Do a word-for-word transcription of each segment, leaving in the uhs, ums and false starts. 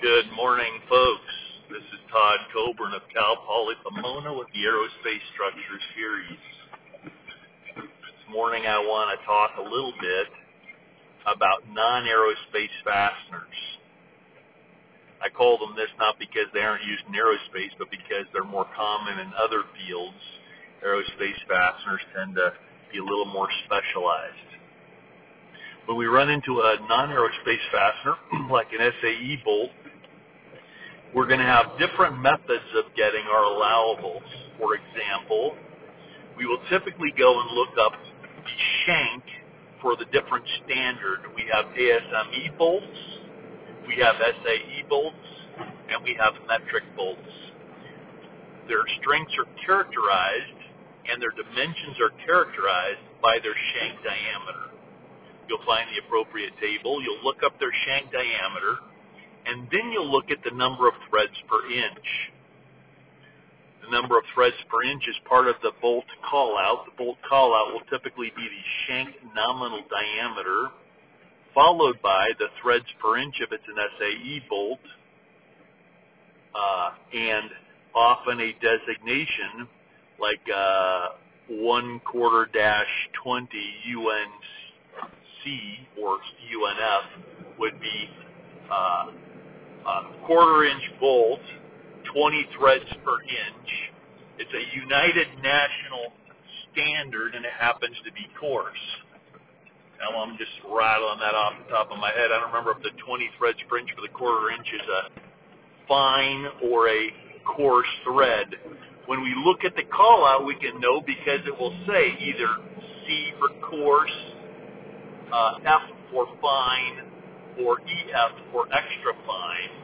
Good morning, folks. This is Todd Coburn of Cal Poly Pomona with the Aerospace Structures Series. This morning I want to talk a little bit about non-aerospace fasteners. I call them this not because they aren't used in aerospace, but because they're more common in other fields. Aerospace fasteners tend to be a little more specialized. When we run into a non-aerospace fastener, like an S A E bolt, we're going to have different methods of getting our allowables. For example, we will typically go and look up the shank for the different standard. We have A S M E bolts, we have S A E bolts, and we have metric bolts. Their strengths are characterized and their dimensions are characterized by their shank diameter. You'll find the appropriate table, you'll look up their shank diameter, and then you'll look at the number of threads per inch. The number of threads per inch is part of the bolt call-out. The bolt call-out will typically be the shank nominal diameter, followed by the threads per inch if it's an S A E bolt, uh, and often a designation like uh, one quarter dash twenty U N C or U N F would be uh, Uh, quarter inch bolt, twenty threads per inch. It's a United National standard and it happens to be coarse. Now I'm just rattling that off the top of my head. I don't remember if the twenty threads per inch for the quarter inch is a fine or a coarse thread. When we look at the call out, we can know because it will say either C for coarse, uh, F for fine, or E F for extra fine,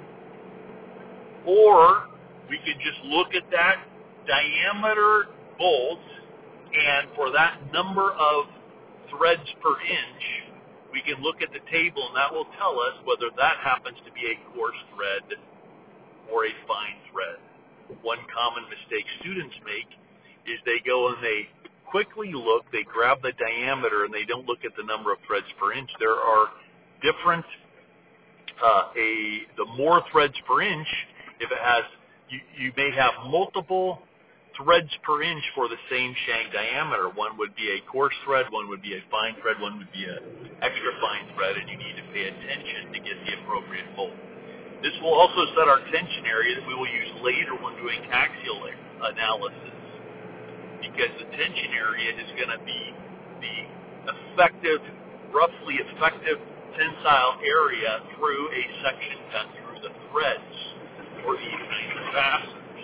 or we could just look at that diameter bolt, and for that number of threads per inch, we can look at the table, and that will tell us whether that happens to be a coarse thread or a fine thread. One common mistake students make is they go and they quickly look, they grab the diameter, and they don't look at the number of threads per inch. There are different, uh, a the more threads per inch, if it has, you, you may have multiple threads per inch for the same shank diameter. One would be a coarse thread, one would be a fine thread, one would be a extra fine thread, and you need to pay attention to get the appropriate bolt. This will also set our tension area that we will use later when doing axial analysis, because the tension area is going to be the effective, roughly effective tensile area through a section cut through the threads for these kinds of fasteners.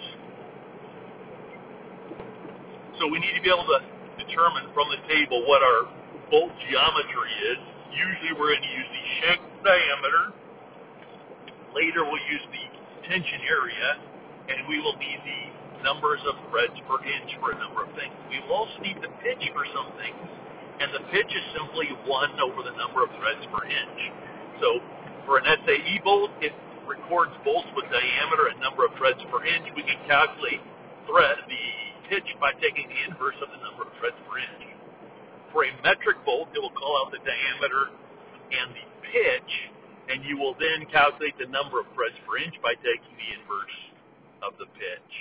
So we need to be able to determine from the table what our bolt geometry is. Usually we're going to use the shank diameter. Later we'll use the tension area, and we will need the numbers of threads per inch for a number of things. We will also need the pitch for some things, and the pitch is simply one over the number of threads per inch. So for an S A E bolt, it records bolts with diameter and number of threads per inch. We can calculate thread the pitch by taking the inverse of the number of threads per inch. For a metric bolt, it will call out the diameter and the pitch, and you will then calculate the number of threads per inch by taking the inverse of the pitch.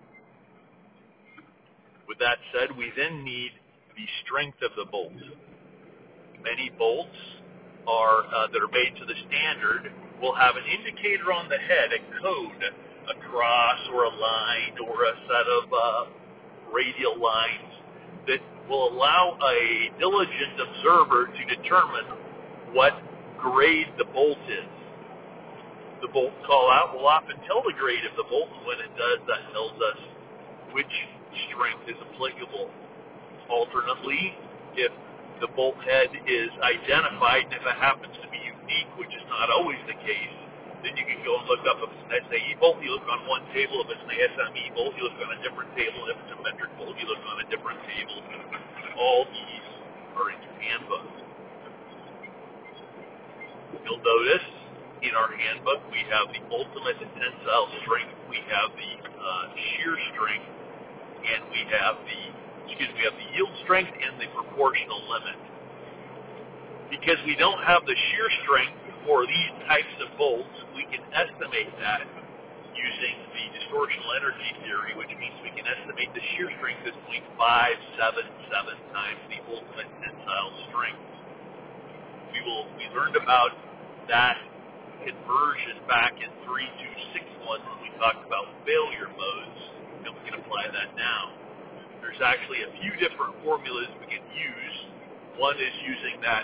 With that said, we then need the strength of the bolt. Many bolts are uh, that are made to the standard will have an indicator on the head, a code, a cross or a line or a set of uh, radial lines that will allow a diligent observer to determine what grade the bolt is. The bolt call out will often tell the grade of the bolt, and when it does, that tells us which strength is applicable. Alternately, if the bolt head is identified, and if it happens to be unique, which is not always the case, then you can go and look up if it's an S A E bolt, you look on one table. If it's an S M E bolt, you look on a different table. If it's a metric bolt, you look on a different table. All these are in your handbook. You'll notice in our handbook we have the ultimate tensile strength, we have the uh, shear strength, and we have the excuse me, we have the yield strength and the proportional limit. Because we don't have the shear strength for these types of bolts, we can estimate that using the distortional energy theory, which means we can estimate the shear strength as zero point five seven seven times the ultimate tensile strength. We will we learned about that conversion back in three two six one when we talked about failure modes, and we can apply that now. There's actually a few different formulas we can use. One is using that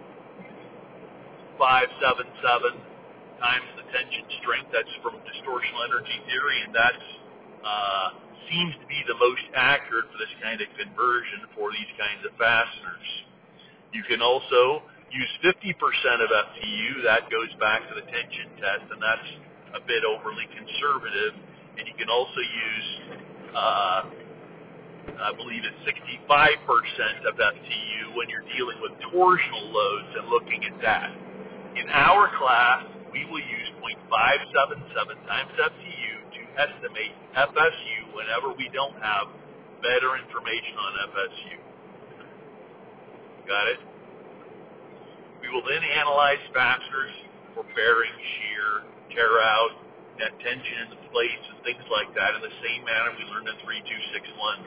five seven seven times the tension strength. That's from distortional energy theory, and that uh, seems to be the most accurate for this kind of conversion for these kinds of fasteners. You can also use fifty percent of F T U. That goes back to the tension test, and that's a bit overly conservative. And you can also use, uh, I believe it's sixty-five percent of F T U when you're dealing with torsional loads and looking at that. In our class, we will use zero point five seven seven times F T U to estimate F S U whenever we don't have better information on F S U. Got it? We will then analyze fasteners for bearing, shear, tear out, net tension in the plates, and things like that in the same manner we learned in three two six one.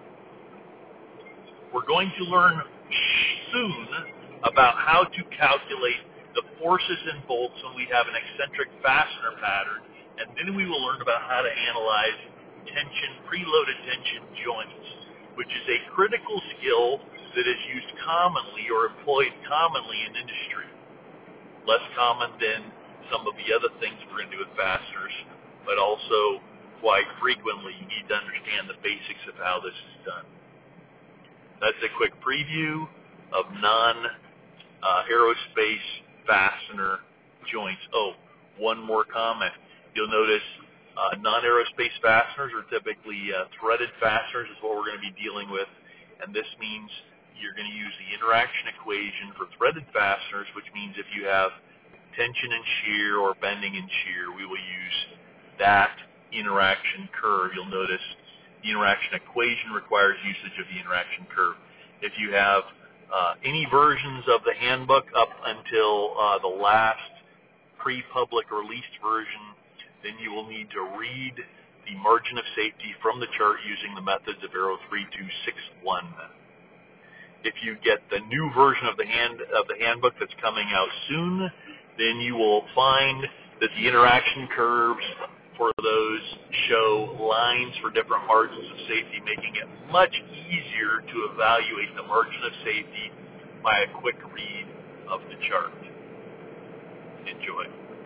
We're going to learn soon about how to calculate the forces in bolts when we have an eccentric fastener pattern, and then we will learn about how to analyze tension, preloaded tension joints, which is a critical skill that is used commonly or employed commonly in industry. Less common than some of the other things we're going to do with fasteners, but also quite frequently you need to understand the basics of how this is done. That's a quick preview of non-aerospace uh, fastener joints. Oh, one more comment. You'll notice uh, non-aerospace fasteners are typically uh, threaded fasteners is what we're going to be dealing with, and this means you're going to use the interaction equation for threaded fasteners, which means if you have tension and shear or bending and shear, we will use that interaction curve. You'll notice the interaction equation requires usage of the interaction curve. If you have uh, any versions of the handbook up until uh, the last pre-public released version, then you will need to read the margin of safety from the chart using the methods of Aero three two six one. If you get the new version of the hand of the handbook that's coming out soon, then you will find that the interaction curves for those show lines for different margins of safety, making it much easier to evaluate the margin of safety by a quick read of the chart. Enjoy.